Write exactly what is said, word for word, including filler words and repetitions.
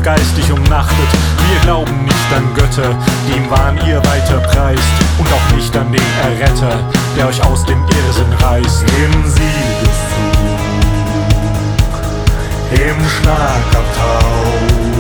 geistig umnachtet. Wir glauben nicht an Götter, die im Wahn ihr weiter preist, und auch nicht an den Erretter, der euch aus dem Irrsinn reißt. Im Siegeszug, im Schlagabtausch